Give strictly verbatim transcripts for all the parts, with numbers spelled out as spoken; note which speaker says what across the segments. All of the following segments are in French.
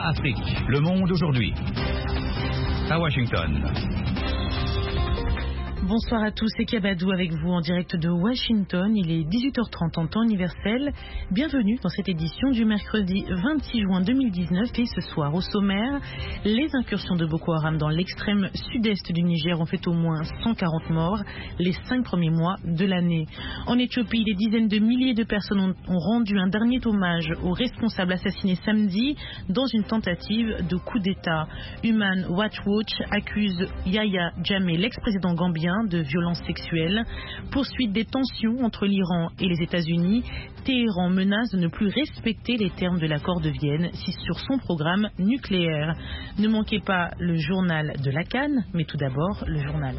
Speaker 1: Afrique. Le monde aujourd'hui. À Washington.
Speaker 2: Bonsoir à tous, c'est Kabadou avec vous en direct de Washington. Il est dix-huit heures trente en temps universel. Bienvenue dans cette édition du mercredi vingt-six juin deux mille dix-neuf. Et ce soir, au sommaire, les incursions de Boko Haram dans l'extrême sud-est du Niger ont fait au moins cent quarante morts les cinq premiers mois de l'année. En Éthiopie, des dizaines de milliers de personnes ont, ont rendu un dernier hommage aux responsables assassinés samedi dans une tentative de coup d'État. Human Rights Watch accuse Yahya Jammeh, l'ex-président gambien, de violences sexuelles. Poursuite des tensions entre l'Iran et les États-Unis. Téhéran menace de ne plus respecter les termes de l'accord de Vienne sur son programme nucléaire. Ne manquez pas le journal de la Cannes, mais tout d'abord le journal.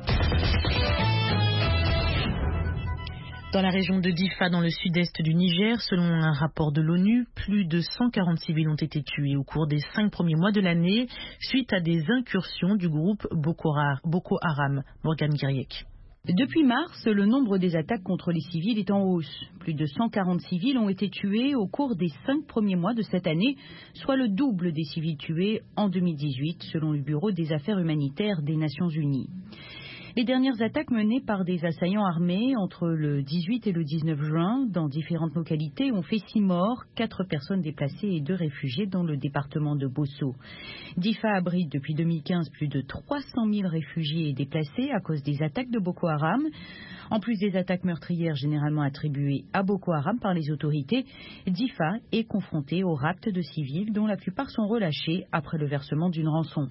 Speaker 2: Dans la région de Difa, dans le sud-est du Niger, selon un rapport de l'ONU, plus de cent quarante civils ont été tués au cours des cinq premiers mois de l'année suite à des incursions du groupe Boko Haram. Morgane Guiriec.
Speaker 3: Depuis mars, le nombre des attaques contre les civils est en hausse. Plus de cent quarante civils ont été tués au cours des cinq premiers mois de cette année, soit le double des civils tués en deux mille dix-huit, selon le Bureau des affaires humanitaires des Nations Unies. Les dernières attaques menées par des assaillants armés entre le dix-huit et le dix-neuf juin dans différentes localités ont fait six morts, quatre personnes déplacées et deux réfugiés dans le département de Bosso. Difa abrite depuis deux mille quinze plus de trois cent mille réfugiés et déplacés à cause des attaques de Boko Haram. En plus des attaques meurtrières généralement attribuées à Boko Haram par les autorités, Difa est confronté au rapt de civils dont la plupart sont relâchés après le versement d'une rançon.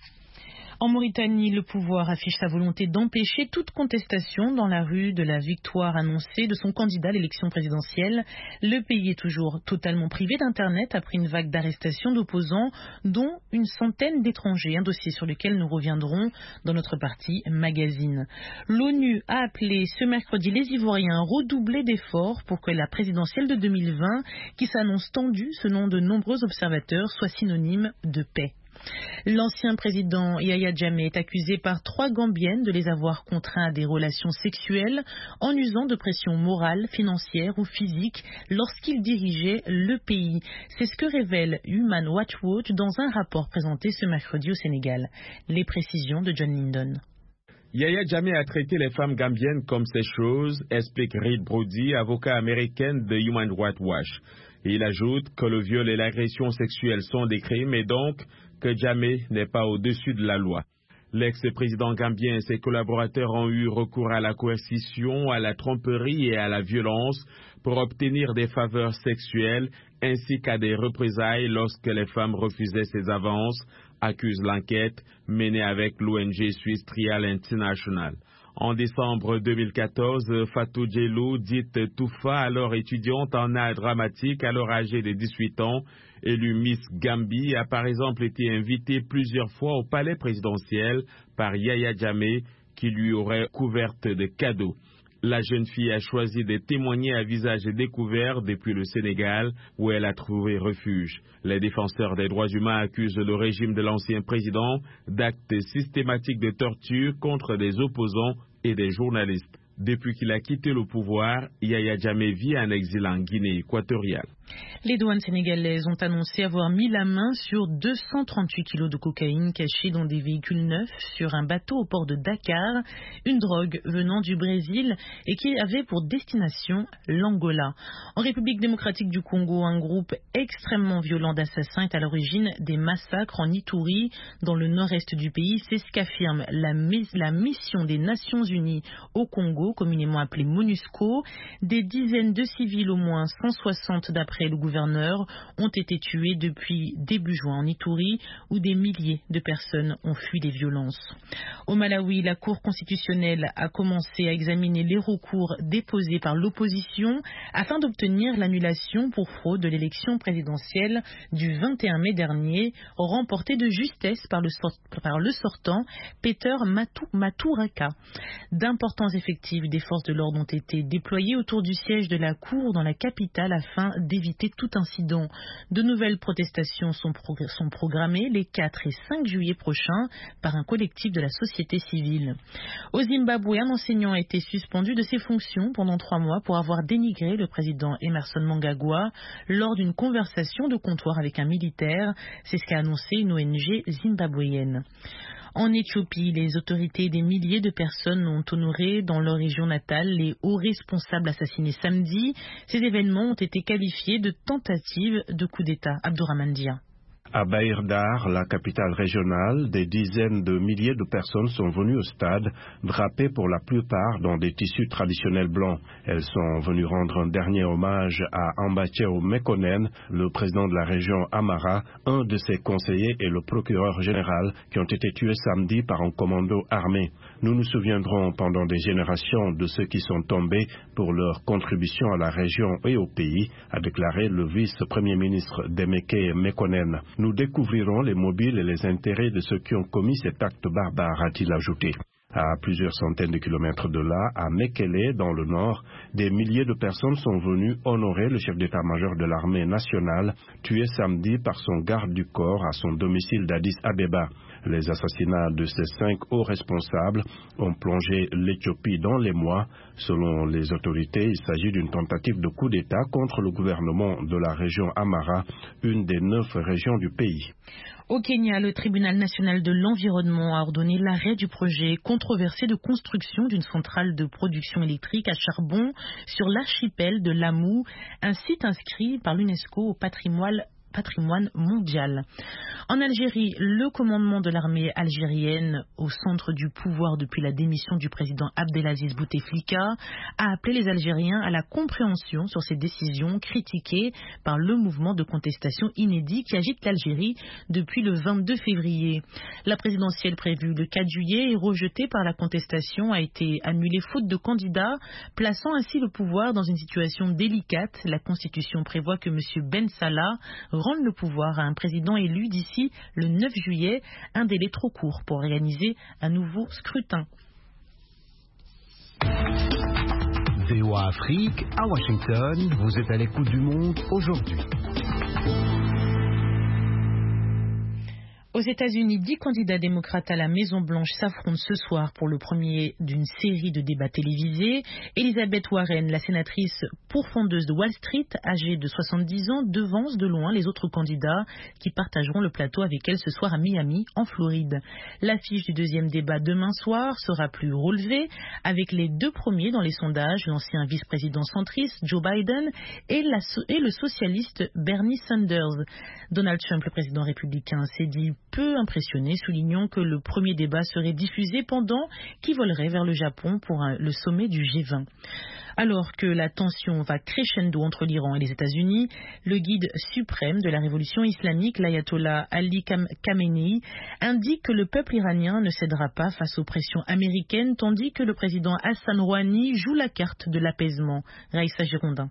Speaker 2: En Mauritanie, le pouvoir affiche sa volonté d'empêcher toute contestation dans la rue de la victoire annoncée de son candidat à l'élection présidentielle. Le pays est toujours totalement privé d'Internet après une vague d'arrestations d'opposants, dont une centaine d'étrangers, un dossier sur lequel nous reviendrons dans notre partie magazine. L'ONU a appelé ce mercredi les Ivoiriens à redoubler d'efforts pour que la présidentielle de deux mille vingt, qui s'annonce tendue selon de nombreux observateurs, soit synonyme de paix. L'ancien président Yahya Jammeh est accusé par trois Gambiennes de les avoir contraints à des relations sexuelles en usant de pression morale, financière ou physique lorsqu'il dirigeait le pays. C'est ce que révèle Human Rights Watch dans un rapport présenté ce mercredi au Sénégal. Les précisions de John Lindon.
Speaker 4: Yahya Jammeh a traité les femmes gambiennes comme ces choses, explique Reed Brody, avocat américain de Human Rights Watch. Et il ajoute que le viol et l'agression sexuelle sont des crimes et donc que Jammeh n'est pas au-dessus de la loi. L'ex-président gambien et ses collaborateurs ont eu recours à la coercition, à la tromperie et à la violence pour obtenir des faveurs sexuelles ainsi qu'à des représailles lorsque les femmes refusaient ces avances, accuse l'enquête menée avec l'O N G suisse Trial International. En décembre deux mille quatorze, Fatou Djelou, dite Toufa, alors étudiante en art dramatique, alors âgée de dix-huit ans, élue Miss Gambie, a par exemple été invitée plusieurs fois au palais présidentiel par Yahya Jammeh, qui lui aurait couverte de cadeaux. La jeune fille a choisi de témoigner à visage découvert depuis le Sénégal, où elle a trouvé refuge. Les défenseurs des droits humains accusent le régime de l'ancien président d'actes systématiques de torture contre des opposants et des journalistes. Depuis qu'il a quitté le pouvoir, Yahya Jammeh vit en exil en Guinée équatoriale.
Speaker 2: Les douanes sénégalaises ont annoncé avoir mis la main sur deux cent trente-huit kilos de cocaïne cachés dans des véhicules neufs sur un bateau au port de Dakar, une drogue venant du Brésil et qui avait pour destination l'Angola. En République démocratique du Congo, un groupe extrêmement violent d'assassins est à l'origine des massacres en Ituri, dans le nord-est du pays. C'est ce qu'affirme la, la mission des Nations Unies au Congo, communément appelée MONUSCO. Des dizaines de civils, au moins cent soixante d'après le gouverneur, ont été tués depuis début juin en Ituri, où des milliers de personnes ont fui les violences. Au Malawi, la Cour constitutionnelle a commencé à examiner les recours déposés par l'opposition afin d'obtenir l'annulation pour fraude de l'élection présidentielle du vingt et un mai dernier, remportée de justesse par le, sort, par le sortant Peter Matou, Maturaka. D'importants effectifs des forces de l'ordre ont été déployés autour du siège de la Cour dans la capitale afin d'éviter éviter tout incident. De nouvelles protestations sont, pro- sont programmées les quatre et cinq juillet prochains par un collectif de la société civile. Au Zimbabwe, un enseignant a été suspendu de ses fonctions pendant trois mois pour avoir dénigré le président Emmerson Mnangagwa lors d'une conversation de comptoir avec un militaire. C'est ce qu'a annoncé une O N G zimbabwéenne. En Éthiopie, les autorités et des milliers de personnes ont honoré dans leur région natale les hauts responsables assassinés samedi. Ces événements ont été qualifiés de tentatives de coup d'État. Abdourahmane Dia.
Speaker 5: À Bahir Dar, la capitale régionale, des dizaines de milliers de personnes sont venues au stade, drapées pour la plupart dans des tissus traditionnels blancs. Elles sont venues rendre un dernier hommage à Ambachew Mekonnen, le président de la région Amara, un de ses conseillers et le procureur général qui ont été tués samedi par un commando armé. Nous nous souviendrons pendant des générations de ceux qui sont tombés pour leur contribution à la région et au pays, a déclaré le vice-premier ministre Demeke Mekonnen. Nous découvrirons les mobiles et les intérêts de ceux qui ont commis cet acte barbare, a-t-il ajouté. À plusieurs centaines de kilomètres de là, à Mekele, dans le nord, des milliers de personnes sont venues honorer le chef d'état-major de l'armée nationale, tué samedi par son garde du corps à son domicile d'Addis Abeba. Les assassinats de ces cinq hauts responsables ont plongé l'Éthiopie dans les mois. Selon les autorités, il s'agit d'une tentative de coup d'État contre le gouvernement de la région Amara, une des neuf régions du pays.
Speaker 2: Au Kenya, le tribunal national de l'environnement a ordonné l'arrêt du projet controversé de construction d'une centrale de production électrique à charbon sur l'archipel de Lamu, un site inscrit par l'UNESCO au patrimoine patrimoine mondial. En Algérie, le commandement de l'armée algérienne, au centre du pouvoir depuis la démission du président Abdelaziz Bouteflika, a appelé les Algériens à la compréhension sur ces décisions critiquées par le mouvement de contestation inédit qui agite l'Algérie depuis le vingt-deux février. La présidentielle prévue le quatre juillet et rejetée par la contestation a été annulée faute de candidats, plaçant ainsi le pouvoir dans une situation délicate. La Constitution prévoit que M. Ben Salah rendre le pouvoir à un président élu d'ici le neuf juillet, un délai trop court pour organiser un nouveau scrutin.
Speaker 1: V O A Afrique, à Washington, vous êtes à l'écoute du monde aujourd'hui.
Speaker 2: Aux États-Unis, dix candidats démocrates à la Maison-Blanche s'affrontent ce soir pour le premier d'une série de débats télévisés. Elizabeth Warren, la sénatrice pourfendeuse de Wall Street, âgée de soixante-dix ans, devance de loin les autres candidats qui partageront le plateau avec elle ce soir à Miami, en Floride. L'affiche du deuxième débat demain soir sera plus relevée, avec les deux premiers dans les sondages, l'ancien vice-président centriste Joe Biden et, la, et le socialiste Bernie Sanders. Donald Trump, le président républicain, s'est dit peu impressionné, soulignant que le premier débat serait diffusé pendant qu'il volerait vers le Japon pour un, le sommet du G vingt. Alors que la tension va crescendo entre l'Iran et les États-Unis, le guide suprême de la révolution islamique, l'ayatollah Ali Khamenei, indique que le peuple iranien ne cédera pas face aux pressions américaines, tandis que le président Hassan Rouhani joue la carte de l'apaisement. Raïssa Girondin.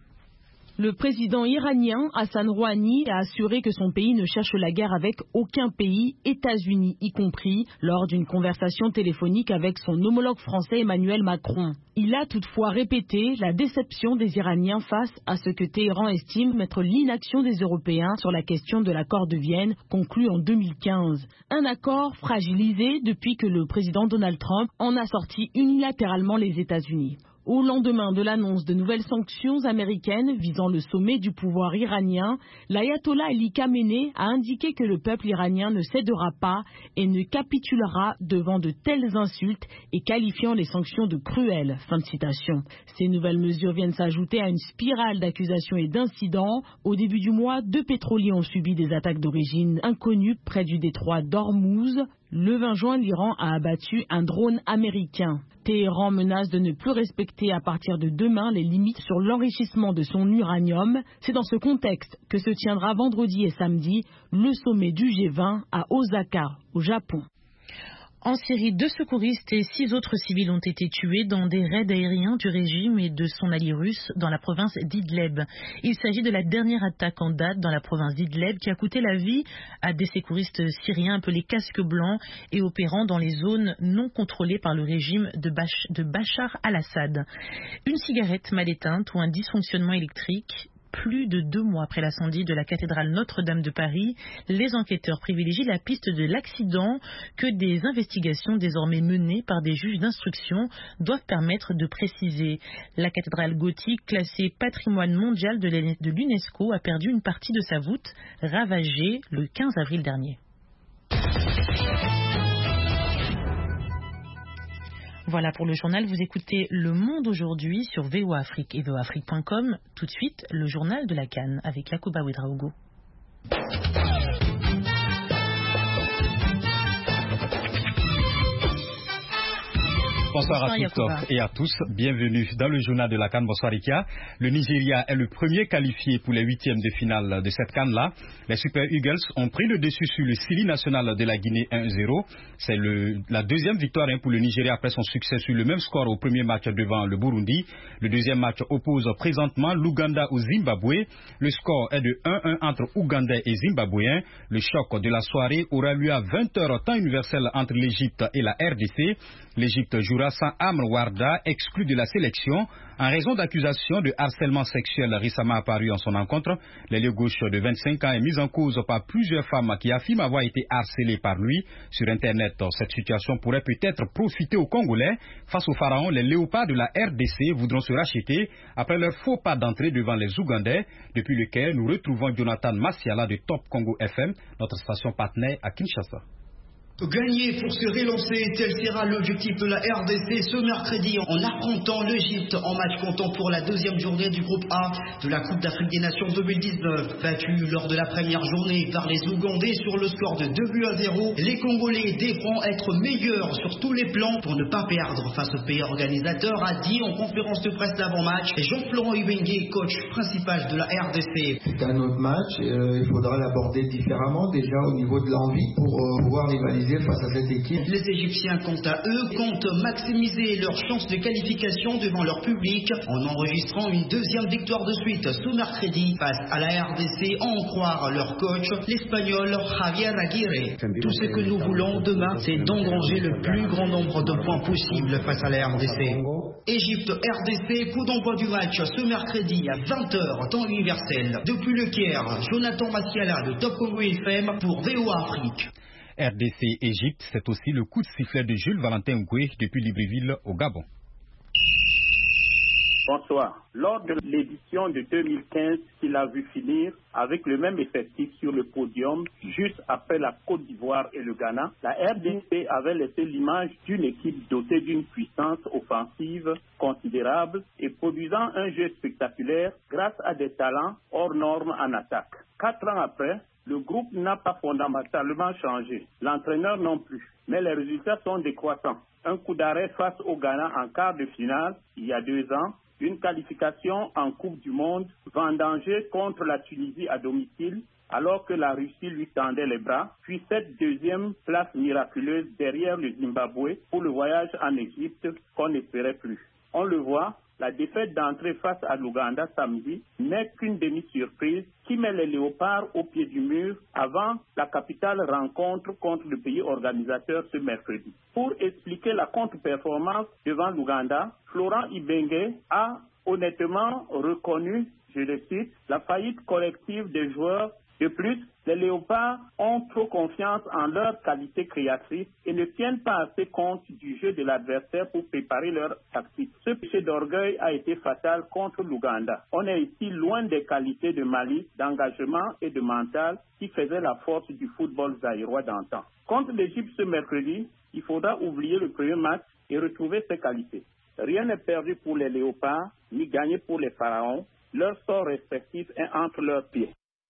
Speaker 6: Le président iranien Hassan Rouhani a assuré que son pays ne cherche la guerre avec aucun pays, États-Unis y compris, lors d'une conversation téléphonique avec son homologue français Emmanuel Macron. Il a toutefois répété la déception des Iraniens face à ce que Téhéran estime être l'inaction des Européens sur la question de l'accord de Vienne conclu en deux mille quinze. Un accord fragilisé depuis que le président Donald Trump en a sorti unilatéralement les États-Unis. Au lendemain de l'annonce de nouvelles sanctions américaines visant le sommet du pouvoir iranien, l'ayatollah Ali Khamenei a indiqué que le peuple iranien ne cédera pas et ne capitulera devant de telles insultes et qualifiant les sanctions de cruelles. Fin de citation. Ces nouvelles mesures viennent s'ajouter à une spirale d'accusations et d'incidents. Au début du mois, deux pétroliers ont subi des attaques d'origine inconnue près du détroit d'Ormuz. Le vingt juin, l'Iran a abattu un drone américain. Téhéran menace de ne plus respecter à partir de demain les limites sur l'enrichissement de son uranium. C'est dans ce contexte que se tiendra vendredi et samedi le sommet du G vingt à Osaka, au Japon.
Speaker 2: En Syrie, deux secouristes et six autres civils ont été tués dans des raids aériens du régime et de son allié russe dans la province d'Idleb. Il s'agit de la dernière attaque en date dans la province d'Idleb qui a coûté la vie à des secouristes syriens appelés casques blancs et opérant dans les zones non contrôlées par le régime de, Bach- de Bachar al-Assad. Une cigarette mal éteinte ou un dysfonctionnement électrique plus de deux mois après l'incendie de la cathédrale Notre-Dame de Paris, les enquêteurs privilégient la piste de l'accident que des investigations désormais menées par des juges d'instruction doivent permettre de préciser. La cathédrale gothique, classée patrimoine mondial de l'UNESCO, a perdu une partie de sa voûte, ravagée le quinze avril dernier. Voilà pour le journal, vous écoutez Le Monde aujourd'hui sur V O A Afrique et V O A Afrique point com. Tout de suite, le journal de la Cannes avec Yacouba Ouedraogo.
Speaker 7: Bonsoir, Bonsoir à toutes Yacouba. Et à tous, bienvenue dans le journal de la Cannes. Bonsoir Ikia. Le Nigeria est le premier qualifié pour les huitièmes de finale de cette Cannes-là. Les Super Eagles ont pris le dessus sur le Syli national de la Guinée un à zéro. C'est le, la deuxième victoire hein, pour le Nigeria après son succès sur le même score au premier match devant le Burundi. Le deuxième match oppose présentement l'Ouganda au Zimbabwe. Le score est de un à un entre Ougandais et Zimbabwéens. Le choc de la soirée aura lieu à vingt heures temps universel entre l'Égypte et la R D C. L'Égypte jouera sans Amr Warda, exclu de la sélection en raison d'accusations de harcèlement sexuel récemment apparues en son encontre. L'ailier gauche de vingt-cinq ans est mis en cause par plusieurs femmes qui affirment avoir été harcelées par lui sur Internet. Cette situation pourrait peut-être profiter aux Congolais. Face aux pharaons, les léopards de la R D C voudront se racheter après leur faux pas d'entrée devant les Ougandais, depuis lequel nous retrouvons Jonathan Massiala de Top Congo F M, notre station partenaire à Kinshasa.
Speaker 8: Gagner pour se relancer, tel sera l'objectif de la R D C ce mercredi en affrontant l'Égypte en match comptant pour la deuxième journée du groupe A de la Coupe d'Afrique des Nations deux mille dix-neuf. Battu lors de la première journée par les Ougandais sur le score de deux buts à zéro, les Congolais devront être meilleurs sur tous les plans pour ne pas perdre face au pays organisateur, a dit en conférence de presse d'avant-match Jean-Florent Ibengue, coach principal de la R D C.
Speaker 9: C'est un autre match, euh, il faudra l'aborder différemment déjà au niveau de l'envie pour euh, pouvoir rivaliser face à cette équipe.
Speaker 8: Les Égyptiens, quant à eux, comptent maximiser leurs chances de qualification devant leur public en enregistrant une deuxième victoire de suite ce mercredi face à la R D C, à en croire leur coach, l'Espagnol Javier Aguirre. Tout ce que nous voulons demain, c'est d'engranger le plus grand nombre de points possible face à la R D C. Égypte-R D C, coup d'envoi du match ce mercredi à vingt heures, temps universel. Depuis le Caire, Jonathan Massiala de Top Congo F M pour V O A Afrique.
Speaker 7: R D C Égypte, c'est aussi le coup de sifflet de Jules Valentin Ngoué depuis Libreville au Gabon.
Speaker 10: Bonsoir. Lors de l'édition de deux mille quinze qu'il a vu finir avec le même effectif sur le podium, juste après la Côte d'Ivoire et le Ghana, la R D C avait laissé l'image d'une équipe dotée d'une puissance offensive considérable et produisant un jeu spectaculaire grâce à des talents hors normes en attaque. Quatre ans après, le groupe n'a pas fondamentalement changé, l'entraîneur non plus, mais les résultats sont décroissants. Un coup d'arrêt face au Ghana en quart de finale, il y a deux ans, une qualification en Coupe du Monde vendangée contre la Tunisie à domicile, alors que la Russie lui tendait les bras, puis cette deuxième place miraculeuse derrière le Zimbabwe pour le voyage en Égypte qu'on n'espérait plus. On le voit, la défaite d'entrée face à l'Ouganda samedi n'est qu'une demi-surprise qui met les léopards au pied du mur avant la capitale rencontre contre le pays organisateur ce mercredi. Pour expliquer la contre-performance devant l'Ouganda, Florent Ibengue a honnêtement reconnu, je le cite, la faillite collective des joueurs. De plus, les léopards ont trop confiance en leur qualité créatrice et ne tiennent pas assez compte du jeu de l'adversaire pour préparer leur tactique. Ce péché d'orgueil a été fatal contre l'Ouganda. On est ici loin des qualités de malice, d'engagement et de mental qui faisaient la force du football zaïrois d'antan. Contre l'Égypte ce mercredi, il faudra oublier le premier match et retrouver ses qualités. Rien n'est perdu pour les léopards, ni gagné pour les pharaons. Leur sort respectif est entre leurs pieds.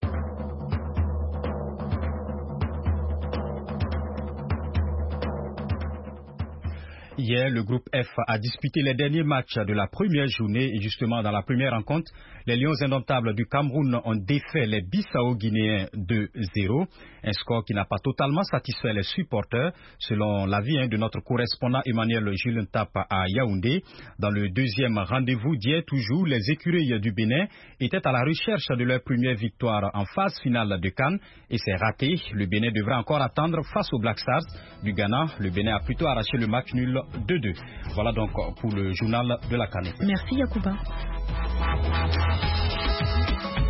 Speaker 7: Hier, le groupe F a disputé les derniers matchs de la première journée et justement dans la première rencontre, les Lions indomptables du Cameroun ont défait les Bissau-Guinéens deux à zéro, un score qui n'a pas totalement satisfait les supporters, selon l'avis hein, de notre correspondant Emmanuel Julien Tapa à Yaoundé. Dans le deuxième rendez-vous d'hier, toujours, les écureuils du Bénin étaient à la recherche de leur première victoire en phase finale de CAN et c'est raté. Le Bénin devra encore attendre face aux Black Stars du Ghana. Le Bénin a plutôt arraché le match nul deux deux. Voilà donc pour le journal de la CAN.
Speaker 2: Merci Yacouba.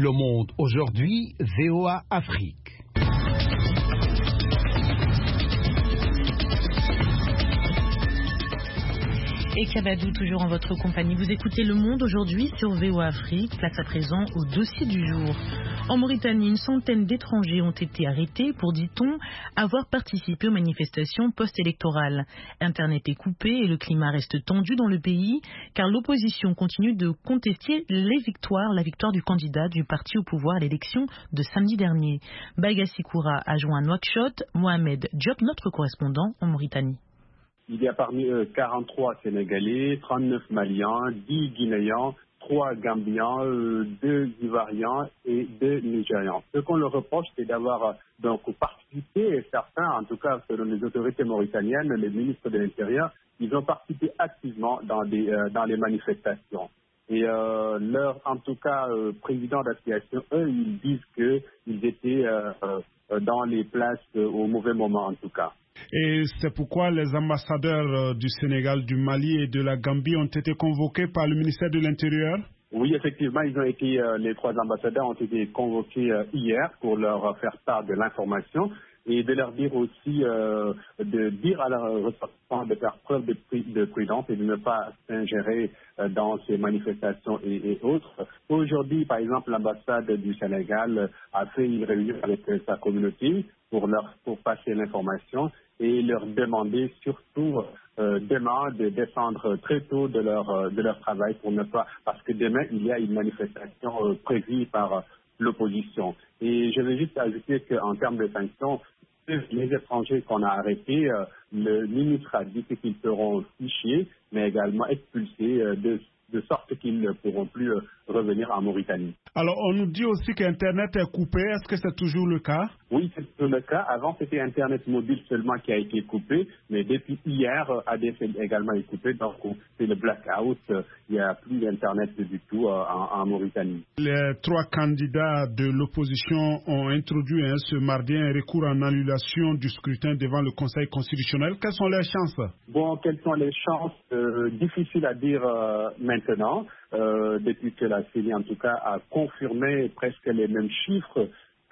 Speaker 1: Le Monde aujourd'hui, V O A Afrique.
Speaker 2: Et Kabadou, toujours en votre compagnie. Vous écoutez Le Monde aujourd'hui sur V O A Afrique. Place à présent au dossier du jour. En Mauritanie, une centaine d'étrangers ont été arrêtés pour, dit-on, avoir participé aux manifestations post-électorales. Internet est coupé et le climat reste tendu dans le pays, car l'opposition continue de contester les victoires, la victoire du candidat du parti au pouvoir à l'élection de samedi dernier. Bagassi Koura a joint Nouakchott, Mohamed Diop, notre correspondant en Mauritanie.
Speaker 11: Il y a parmi eux quarante-trois Sénégalais, trente-neuf Maliens, dix Guinéens, trois Gambiens, deux Ivoiriens et deux Nigérians. Ce qu'on leur reproche, c'est d'avoir donc participé, et certains, en tout cas selon les autorités mauritaniennes, les ministres de l'Intérieur, ils ont participé activement dans, des, euh, dans les manifestations. Et euh, leur, en tout cas, euh, président d'association, eux, ils disent qu'ils étaient euh, euh, dans les places euh, au mauvais moment, en tout cas.
Speaker 12: Et c'est pourquoi les ambassadeurs du Sénégal, du Mali et de la Gambie ont été convoqués par le ministère de l'Intérieur?
Speaker 11: Oui, effectivement, ils ont été, euh, les trois ambassadeurs ont été convoqués euh, hier pour leur faire part de l'information et de leur dire aussi, euh, de dire à leurs ressortissants de faire preuve de, de prudence et de ne pas s'ingérer euh, dans ces manifestations et, et autres. Aujourd'hui, par exemple, l'ambassade du Sénégal a fait une réunion avec sa communauté pour leur pour passer l'information et leur demander surtout euh, demain de descendre très tôt de leur euh, de leur travail pour ne pas parce que demain il y a une manifestation euh, prévue par euh, l'opposition. Et je vais juste ajouter qu'en termes de sanctions, les étrangers qu'on a arrêtés, euh, le ministre a dit qu'ils seront fichés, mais également expulsés euh, de de sorte qu'ils ne pourront plus euh, revenir en Mauritanie.
Speaker 12: Alors, on nous dit aussi qu'Internet est coupé. Est-ce que c'est toujours le cas?
Speaker 11: Oui, c'est toujours le cas. Avant, c'était Internet mobile seulement qui a été coupé, mais depuis hier, A D S L également est coupé. Donc, c'est le blackout. Il n'y a plus d'Internet du tout euh, en, en Mauritanie.
Speaker 12: Les trois candidats de l'opposition ont introduit hein, ce mardi un recours en annulation du scrutin devant le Conseil constitutionnel. Quelles sont les chances?
Speaker 11: Bon, quelles sont les chances? euh, Difficile à dire euh, maintenant. Euh, depuis que la C E N I, en tout cas, a confirmé presque les mêmes chiffres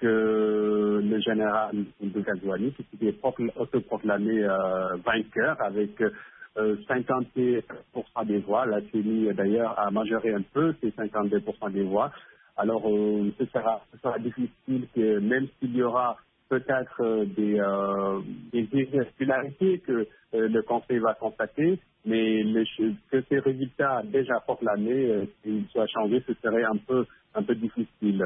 Speaker 11: que le général Ghazouani, qui s'était autoproclamé euh, vainqueur avec euh, cinquante-deux pour cent des voix. La C E N I, d'ailleurs, a majoré un peu ces cinquante-deux pour cent des voix. Alors, euh, ce, sera, ce sera difficile que, même s'il y aura peut-être euh, des, euh, des irrégularités que euh, le Conseil va constater, mais le, que ces résultats déjà proclamés, euh, s'ils soient changés, ce serait un peu, un peu difficile.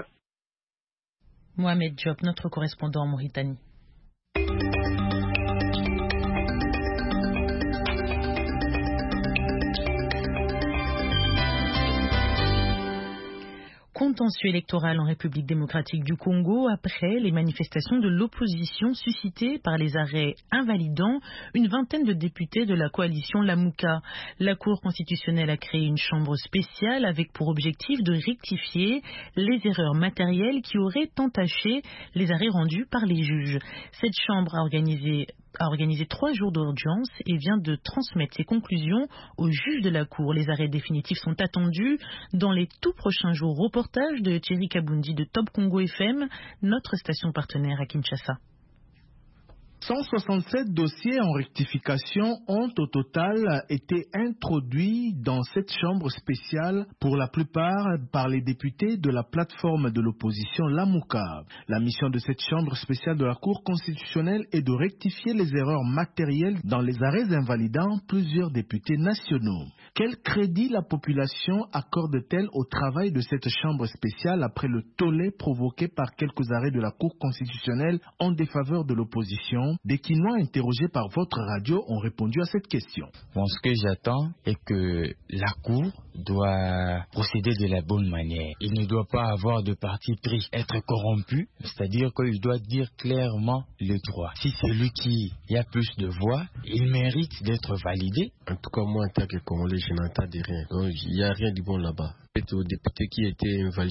Speaker 2: Mohamed Diop, notre correspondant en Mauritanie. Contentieux électoral en République démocratique du Congo après les manifestations de l'opposition suscitées par les arrêts invalidant une vingtaine de députés de la coalition Lamuka. La Cour constitutionnelle a créé une chambre spéciale avec pour objectif de rectifier les erreurs matérielles qui auraient entaché les arrêts rendus par les juges. Cette chambre a organisé a organisé trois jours d'audience et vient de transmettre ses conclusions aux juges de la Cour. Les arrêts définitifs sont attendus dans les tout prochains jours. Reportage de Thierry Kabundi de Top Congo F M, notre station partenaire à Kinshasa.
Speaker 13: cent soixante-sept dossiers en rectification ont au total été introduits dans cette chambre spéciale, pour la plupart par les députés de la plateforme de l'opposition Lamuka. La mission de cette chambre spéciale de la Cour constitutionnelle est de rectifier les erreurs matérielles dans les arrêts invalidant plusieurs députés nationaux. Quel crédit la population accorde-t-elle au travail de cette chambre spéciale après le tollé provoqué par quelques arrêts de la Cour constitutionnelle en défaveur de l'opposition? Des Quinois interrogés par votre radio ont répondu à cette question.
Speaker 14: Bon, ce que j'attends est que la Cour doit procéder de la bonne manière. Il ne doit pas avoir de parti pris, être corrompu, c'est-à-dire qu'il doit dire clairement le droit. Si c'est lui qui a plus de voix, il mérite d'être validé.
Speaker 15: En tout cas, moi, en tant que Congolais, je n'entends rien. Donc, il n'y a rien de bon là-bas. C'est aux députés qui étaient invalidés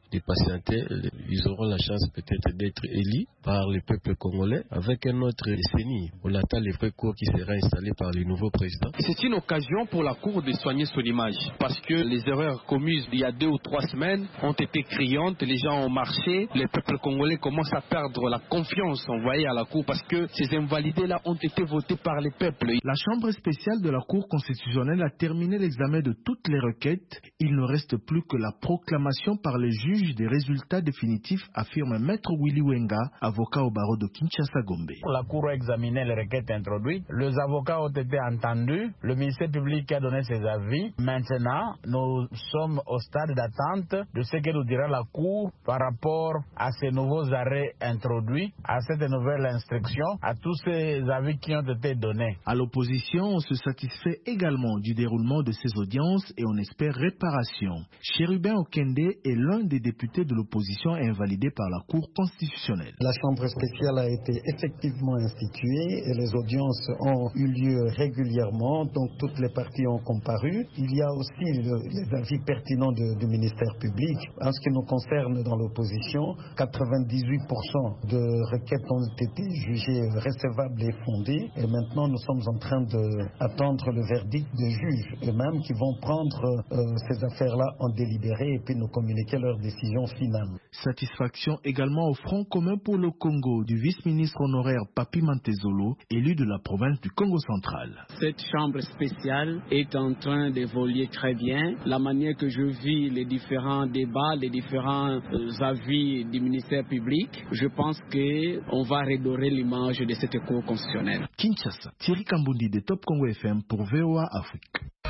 Speaker 15: de patienter. Ils auront la chance peut-être d'être élus par le peuple congolais avec un autre décennie. On attend les vrais cours qui sera installé par le nouveau président.
Speaker 16: C'est une occasion pour la Cour de soigner son image parce que les erreurs commises il y a deux ou trois semaines ont été criantes, les gens ont marché, le peuple congolais commence à perdre la confiance envoyée à la Cour parce que ces invalidés-là ont été votés par le peuple.
Speaker 13: La Chambre spéciale de la Cour constitutionnelle a terminé l'examen de toutes les requêtes. Il ne reste plus que la proclamation par les juges des résultats définitifs, affirme Maître Willy Wenga, avocat au barreau de Kinshasa-Gombe.
Speaker 17: La Cour a examiné les requêtes introduites, les avocats ont été entendus, le ministère public a donné ses avis. Maintenant, nous sommes au stade d'attente de ce que nous dira la Cour par rapport à ces nouveaux arrêts introduits, à cette nouvelle instruction, à tous ces avis qui ont été donnés.
Speaker 13: À l'opposition, on se satisfait également du déroulement de ces audiences et on espère réparation. Chérubin Okende est l'un des députés de l'opposition invalidé par la Cour constitutionnelle.
Speaker 18: La Chambre spéciale a été effectivement instituée et les audiences ont eu lieu régulièrement, donc toutes les parties ont comparu. Il y a aussi le, les avis pertinents de, du ministère public. En ce qui nous concerne dans l'opposition, quatre-vingt-dix-huit pour cent de requêtes ont été jugées recevables et fondées et maintenant nous sommes en train d'attendre le verdict des juges eux-mêmes qui vont prendre euh, ces affaires-là en délibéré et puis nous communiquer leur décision finale.
Speaker 13: Satisfaction également au Front commun pour le Congo du vice-ministre honoraire Papi Mantezolo, élu de la province du Congo central.
Speaker 19: Cette chambre spéciale est en train d'évoluer très bien. La manière que je vis les différents débats, les différents euh, avis du ministère public, je pense qu'on va redorer l'image de cette Cour constitutionnelle.
Speaker 13: Kinshasa, Thierry Kambundi de Top Congo F M pour V O A Afrique.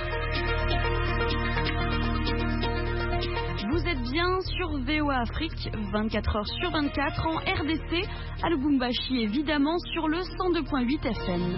Speaker 20: Vous êtes bien sur V O A Afrique, vingt-quatre heures sur vingt-quatre en R D C, à Lubumbashi évidemment sur le cent deux virgule huit F M.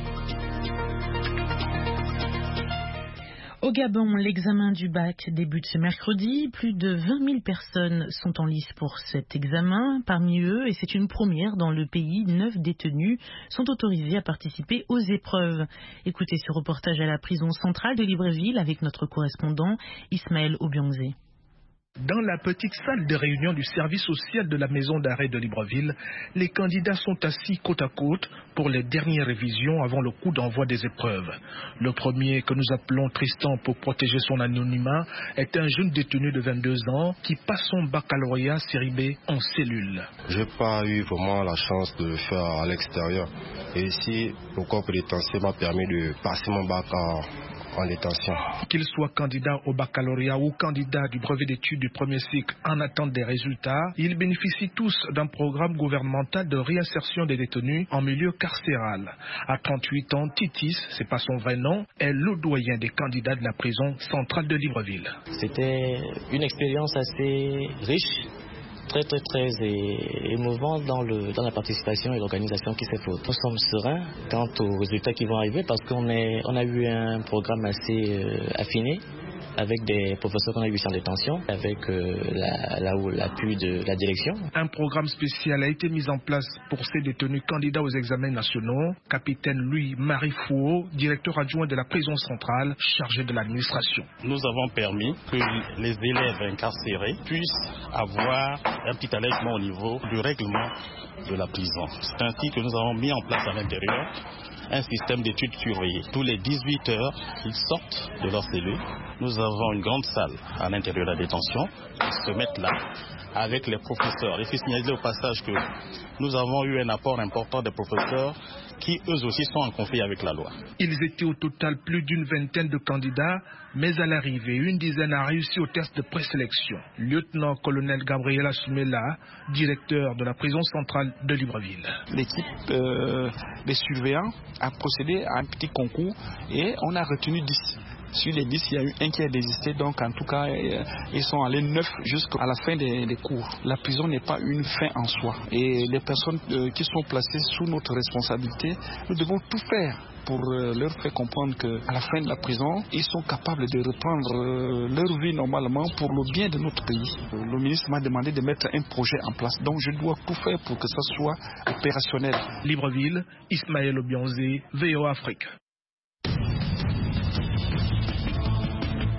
Speaker 2: Au Gabon, l'examen du bac débute ce mercredi. Plus de vingt mille personnes sont en lice pour cet examen. Parmi eux, et c'est une première dans le pays, neuf détenus sont autorisés à participer aux épreuves. Écoutez ce reportage à la prison centrale de Libreville avec notre correspondant Ismaël Obiangze.
Speaker 21: Dans la petite salle de réunion du service social de la maison d'arrêt de Libreville, les candidats sont assis côte à côte pour les dernières révisions avant le coup d'envoi des épreuves. Le premier, que nous appelons Tristan pour protéger son anonymat, est un jeune détenu de vingt-deux ans qui passe son baccalauréat série B en cellule.
Speaker 22: Je n'ai pas eu vraiment la chance de le faire à l'extérieur. Et ici, le corps pénitentiaire m'a permis de passer mon bac en... en détention.
Speaker 21: Qu'ils soient candidats au baccalauréat ou candidats du brevet d'études du premier cycle en attente des résultats, ils bénéficient tous d'un programme gouvernemental de réinsertion des détenus en milieu carcéral. À trente-huit ans, Titis, c'est pas son vrai nom, est le doyen des candidats de la prison centrale de Libreville.
Speaker 23: C'était une expérience assez riche, très très très émouvant dans, le, dans la participation et l'organisation qui s'est faite. Nous sommes sereins quant aux résultats qui vont arriver parce qu'on est, on a eu un programme assez euh, affiné avec des professeurs qu'on a eu en détention, avec euh, la, la, l'appui de la direction.
Speaker 21: Un programme spécial a été mis en place pour ces détenus candidats aux examens nationaux. Capitaine Louis-Marie Fouault, directeur adjoint de la prison centrale, chargé de l'administration.
Speaker 24: Nous avons permis que les élèves incarcérés puissent avoir un petit allègement au niveau du règlement de la prison. C'est ainsi que nous avons mis en place à l'intérieur un système d'études surveillées. Tous les dix-huit heures, ils sortent de leur cellule. Nous avons une grande salle à l'intérieur de la détention. Ils se mettent là avec les professeurs. Il faut signaler au passage que nous avons eu un apport important des professeurs qui eux aussi sont en conflit avec la loi.
Speaker 21: Ils étaient au total plus d'une vingtaine de candidats, mais à l'arrivée, une dizaine a réussi au test de présélection. Lieutenant-colonel Gabriel Assumela, directeur de la prison centrale de Libreville.
Speaker 25: L'équipe euh, des surveillants a procédé à un petit concours et on a retenu dix. Sur les dix, il y a eu un qui a désisté, donc en tout cas, ils sont allés neuf jusqu'à la fin des, des cours. La prison n'est pas une fin en soi. Et les personnes euh, qui sont placées sous notre responsabilité, nous devons tout faire pour euh, leur faire comprendre qu'à la fin de la prison, ils sont capables de reprendre euh, leur vie normalement pour le bien de notre pays. Le ministre m'a demandé de mettre un projet en place, donc je dois tout faire pour que ça soit opérationnel.
Speaker 21: Libreville, Ismaël Obiangze, V O A Afrique.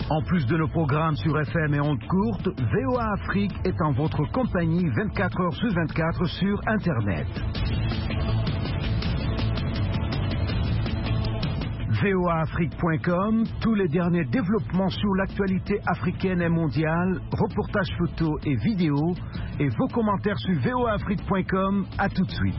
Speaker 1: En plus de nos programmes sur F M et ondes courtes, V O A Afrique est en votre compagnie vingt-quatre heures sur vingt-quatre sur Internet. V O A Afrique point com, tous les derniers développements sur l'actualité africaine et mondiale, reportages photos et vidéos, et vos commentaires sur V O A Afrique point com. À tout de suite.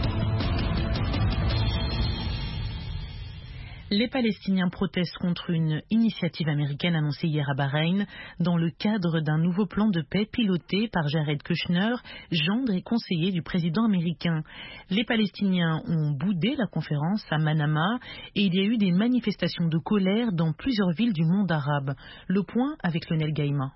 Speaker 2: Les Palestiniens protestent contre une initiative américaine annoncée hier à Bahreïn dans le cadre d'un nouveau plan de paix piloté par Jared Kushner, gendre et conseiller du président américain. Les Palestiniens ont boudé la conférence à Manama et il y a eu des manifestations de colère dans plusieurs villes du monde arabe. Le point avec Lionel Gaïma.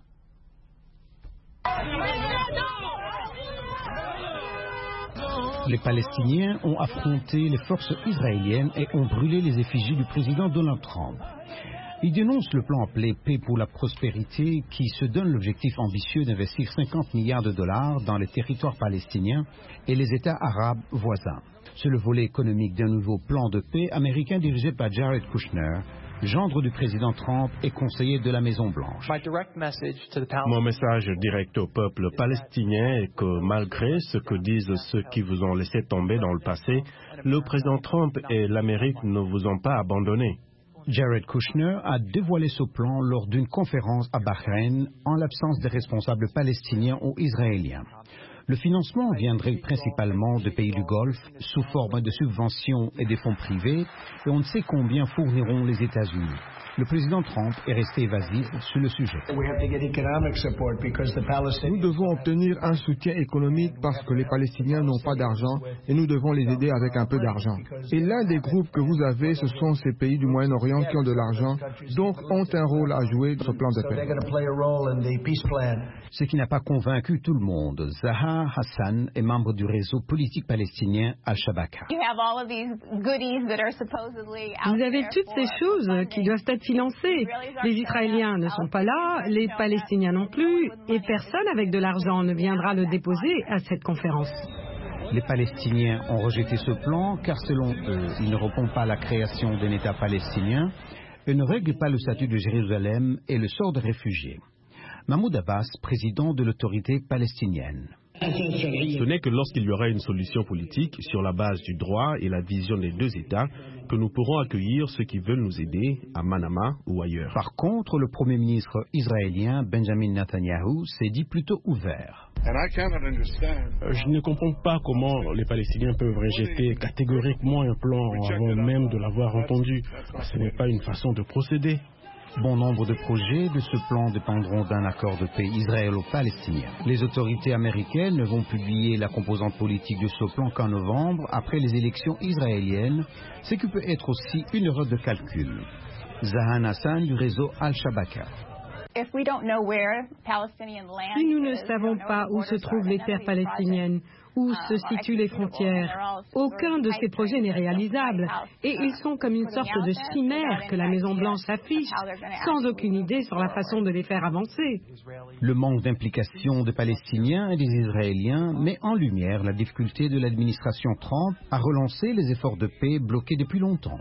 Speaker 3: Les Palestiniens ont affronté les forces israéliennes et ont brûlé les effigies du président Donald Trump. Ils dénoncent le plan appelé Paix pour la prospérité qui se donne l'objectif ambitieux d'investir cinquante milliards de dollars dans les territoires palestiniens et les États arabes voisins. C'est le volet économique d'un nouveau plan de paix américain dirigé par Jared Kushner, gendre du président Trump et conseiller de la Maison-Blanche.
Speaker 4: Mon message direct au peuple palestinien est que malgré ce que disent ceux qui vous ont laissé tomber dans le passé, le président Trump et l'Amérique ne vous ont pas abandonné.
Speaker 3: Jared Kushner a dévoilé ce plan lors d'une conférence à Bahreïn en l'absence des responsables palestiniens ou israéliens. Le financement viendrait principalement de pays du Golfe sous forme de subventions et de fonds privés et on ne sait combien fourniront les États-Unis. Le président Trump est resté évasif sur le sujet.
Speaker 5: Nous devons obtenir un soutien économique parce que les Palestiniens n'ont pas d'argent et nous devons les aider avec un peu d'argent. Et l'un des groupes que vous avez, ce sont ces pays du Moyen-Orient qui ont de l'argent, donc ont un rôle à jouer dans ce plan de paix.
Speaker 3: Ce qui n'a pas convaincu tout le monde. Zaha Hassan est membre du réseau politique palestinien Al-Shabaka.
Speaker 6: Vous avez toutes ces choses qui doivent être financées. Les Israéliens ne sont pas là, les Palestiniens non plus, et personne avec de l'argent ne viendra le déposer à cette conférence.
Speaker 3: Les Palestiniens ont rejeté ce plan car selon eux, il ne répond pas à la création d'un État palestinien et ne règle pas le statut de Jérusalem et le sort des réfugiés. Mahmoud Abbas, président de l'autorité palestinienne.
Speaker 4: Ce n'est que lorsqu'il y aura une solution politique sur la base du droit et la vision des deux États que nous pourrons accueillir ceux qui veulent nous aider à Manama ou ailleurs.
Speaker 3: Par contre, le Premier ministre israélien Benjamin Netanyahu s'est dit plutôt ouvert.
Speaker 4: Je ne comprends pas comment les Palestiniens peuvent rejeter catégoriquement un plan avant même de l'avoir entendu. Ce n'est pas une façon de procéder.
Speaker 3: Bon nombre de projets de ce plan dépendront d'un accord de paix israélo-palestinien. Les autorités américaines ne vont publier la composante politique de ce plan qu'en novembre, après les élections israéliennes, ce qui peut être aussi une erreur de calcul. Zahan Hassan du réseau Al-Shabaka.
Speaker 6: Si nous ne savons pas où se trouvent les terres palestiniennes, où se situent les frontières, aucun de ces projets n'est réalisable et ils sont comme une sorte de chimère que la Maison-Blanche affiche sans aucune idée sur la façon de les faire avancer.
Speaker 3: Le manque d'implication des Palestiniens et des Israéliens met en lumière la difficulté de l'administration Trump à relancer les efforts de paix bloqués depuis longtemps.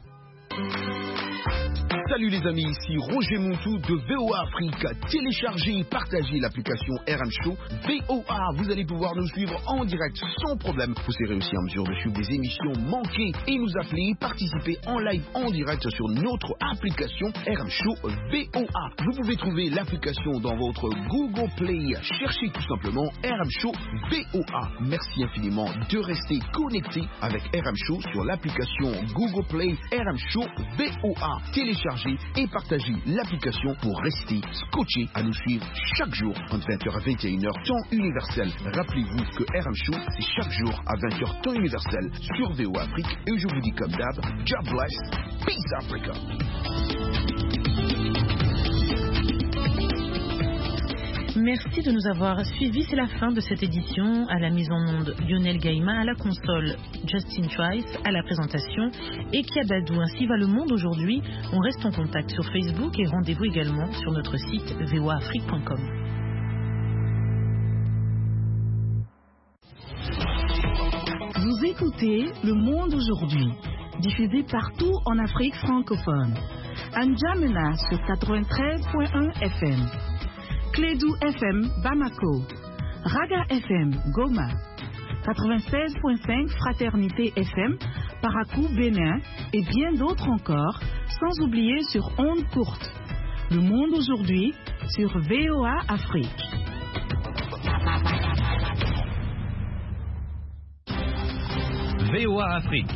Speaker 9: Salut les amis, ici Roger Montou de V O A Afrique. Téléchargez et partagez l'application R M Show V O A. Vous allez pouvoir nous suivre en direct sans problème. Vous serez aussi en mesure de suivre des émissions manquées et nous appeler, participer en live en direct sur notre application R M Show V O A. Vous pouvez trouver l'application dans votre Google Play. Cherchez tout simplement R M Show V O A. Merci infiniment de rester connecté avec R M Show sur l'application Google Play R M Show V O A. Téléchargez et partagez l'application pour rester scotché à nous suivre chaque jour entre vingt heures à vingt et une heures temps universel. Rappelez-vous que R M Show c'est chaque jour à vingt heures temps universel sur V O A Afrique et je vous dis comme d'hab, God bless, peace Africa.
Speaker 2: Merci de nous avoir suivis. C'est la fin de cette édition. À la mise en onde, Lionel Gaïma, à la console, Justin Trice, à la présentation, et Kiabadou. Ainsi va le monde aujourd'hui. On reste en contact sur Facebook et rendez-vous également sur notre site v o a afrique point com.
Speaker 26: Vous écoutez Le Monde aujourd'hui, diffusé partout en Afrique francophone.
Speaker 7: à N'Djamena sur quatre-vingt-treize point un F M, Clédou F M Bamako, Raga F M Goma, quatre-vingt-seize point cinq Fraternité F M Parakou Bénin et bien d'autres encore, sans oublier sur ondes courtes. Le monde aujourd'hui sur V O A Afrique.
Speaker 8: V O A Afrique,